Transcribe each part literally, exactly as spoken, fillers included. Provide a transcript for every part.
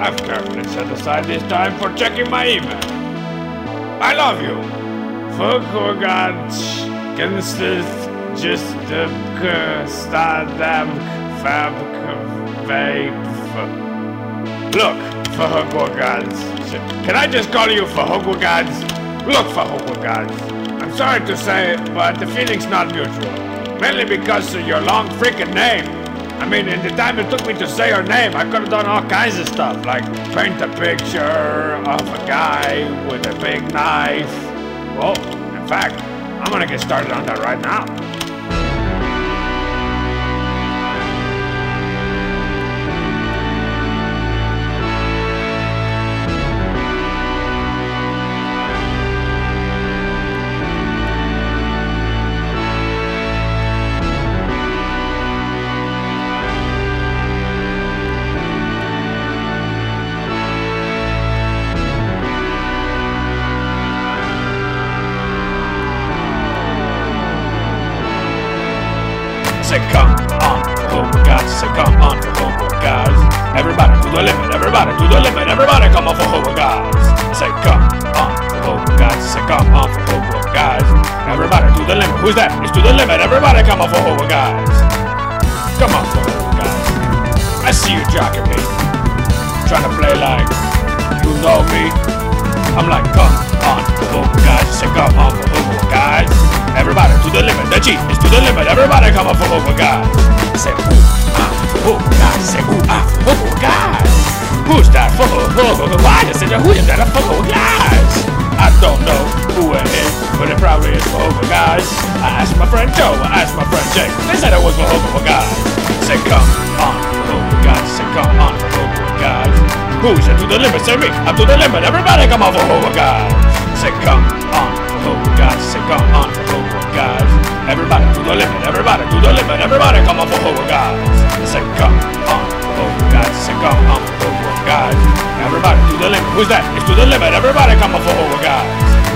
I've carefully set aside this time for checking my email. I love you. Förkorgat, Genstith, just the Stadam, Fab, Vape. Look, Förkorgat. Can I just call you Förkorgat? Look, Förkorgat. I'm sorry to say it, but the feeling's not mutual. Mainly because of your long freaking name. I mean, in the time it took me to say your name, I could have done all kinds of stuff, like paint a picture of a guy with a big knife. Well, in fact, I'm gonna get started on that right now. Say come on, for guys. Say come on, for guys. Everybody to the limit. Everybody to the limit. Everybody come on for guys. Say come on, for guys. Say come on, for guys. Everybody to the limit. Who's that? It's to the limit. Everybody come on for guys. Come on for guys. I see you jocking me, trying to play like you know me. I'm like come on, for guys. Say come on, for guys. Everybody to the limit, the G is to the limit. Everybody come up for over guys. Say ooh, ah, oh guys. Say ooh, ah, oh guys. Who's that for over? Why is it who is that for over guys? I don't know who it is, but it probably is for over guys. I asked my friend Joe, I asked my friend Jake. They said it was for over guys. Say come on for over guys. Say come on for over guys. Who's it to the limit? Say me, I'm to the limit. Everybody come on for over guys. Say come on for over guys. Say come on for over guys. Everybody to the limit, everybody to the limit, everybody come on for over guys. Say come on for over guys. Say come on for over guys. Everybody to the limit. Who's that? It's to the limit. Everybody come on for over guys.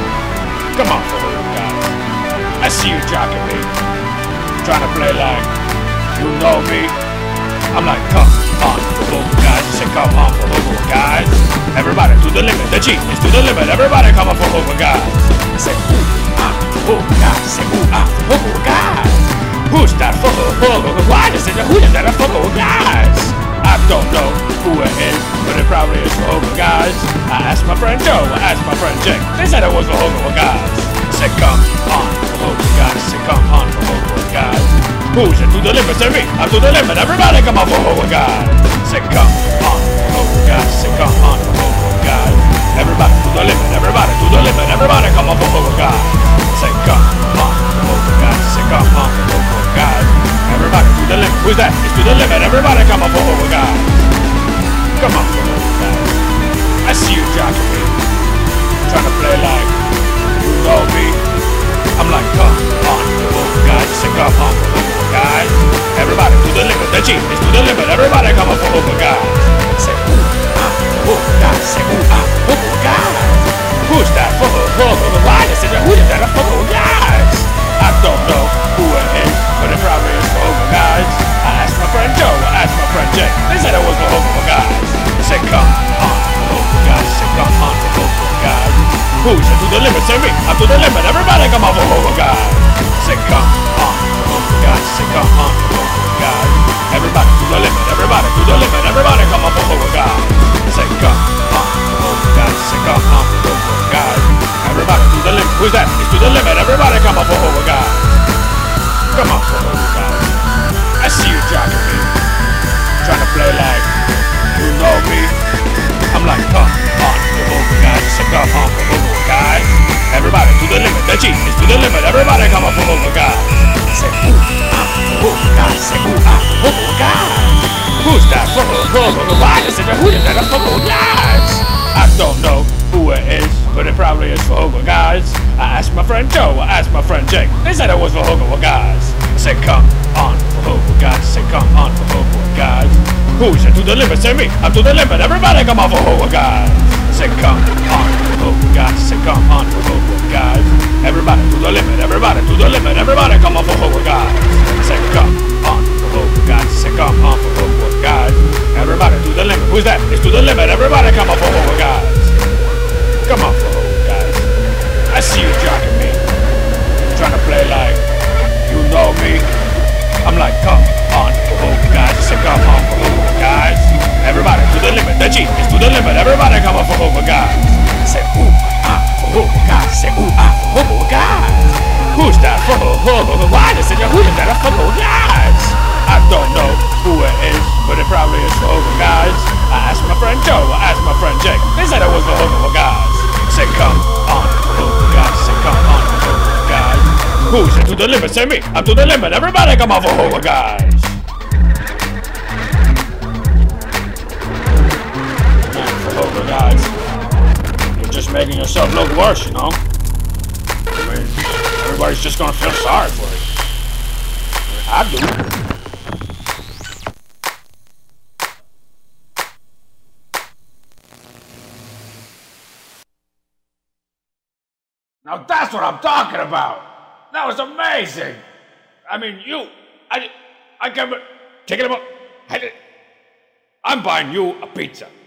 Come on for over guys. I see you jocking me, trying to play like you know me. I'm like come on for over guys. Say come on for over guys. Everybody to the limit. The G is to the limit. Everybody come on for over guys. Say ooh, ah, oh guys. Say ooh, ah, oh guys. Who's that for over? Why is it who is that for over guys? I don't know who it is, but it probably is for over guys. I asked my friend Joe, I asked my friend Jake. They said it was for over guys. Say come on for over guys. Say come on for over guys. Who's it to the limit? Say me, I'm to the limit. Everybody come on for over guys. Say come on for over guys. Say come on for over guys. Everybody to the limit. Everybody to the limit. Everybody come on for over guys. Say come on for over guys. Say come on for over guys. Everybody to the limit. Who's that? It's to the limit. Everybody come on for over guys. Come on for over guys. I see you jocking me, trying to play like you know me. I'm like come on for over guys. Say come on for over guys. Everybody to the limit. The G is to the limit. Everybody come on for over guys. Say ooh, ah, oh guys. Say ooh, ah, oh guys. Who's that for over? Why is it who is that for over guys? I don't know who it is, but it probably is for over guys. I asked my friend Joe, I asked my friend Jake. They said it was for over guys. Say come on for over guys. Say come on for over guys. Who's it to the limit? Say me, I'm to the limit. Everybody come on for over guys. Say come on for over guys. Say come on for over guys. Everybody to the limit. Everybody to the limit. Everybody come on for over guys. Say come on for over guys. Say come on for over guys. Everybody to the limit. Who's that? It's to the limit. Everybody come on for over guys. Come on for over guys. I see you jocking me, trying to play like you know me. I'm like come on for over guys. Say come on for over guys. Everybody to the limit. The G is to the limit. Everybody come on for over guys. Say ooh, ah, oh guys. Say ooh, ah, oh guys. Who's that for over? Why is it who is that for over guys? I don't know who it is, but it probably is for over guys. I asked my friend Joe, I asked my friend Jake. They said it was for over guys. Say come on for over guys. Say come on for over guys. Who's it to the limit? Say me, I'm to the limit. Everybody come on for over guys. Say come on for over guys. Say come on for over guys. Everybody to the limit. Everybody to the limit. Everybody come on for over guys. Say come on for over guys. Say come on for over guys. Everybody to the limit. Who's that? It's to the limit. Everybody see you jocking me. Trying to play like you know me. I'm like, come on, oh guys. I say, come on, oh guys. Everybody to the limit. The G is to the limit. Everybody come on for oh guys. Say, ooh, ah, for oh guys. Say, ooh, ah, for oh guys. Who's that for oh? Why does it? Who is that for oh guys? I don't know who it is, but it probably is for oh guys. I asked my friend Joe. I asked my friend Jake. They said it was for oh guys. Say, come on, oh guys. Say, come on, oh guys. Who's it to the limit? Say me. I'm to the limit. Everybody come on for oh guys. For guys, you're just making yourself look worse, you know? I mean, everybody's just gonna feel sorry for you. I do. Now that's what I'm talking about! That was amazing! I mean, you, I, I can't, take it about, I'm buying you a pizza.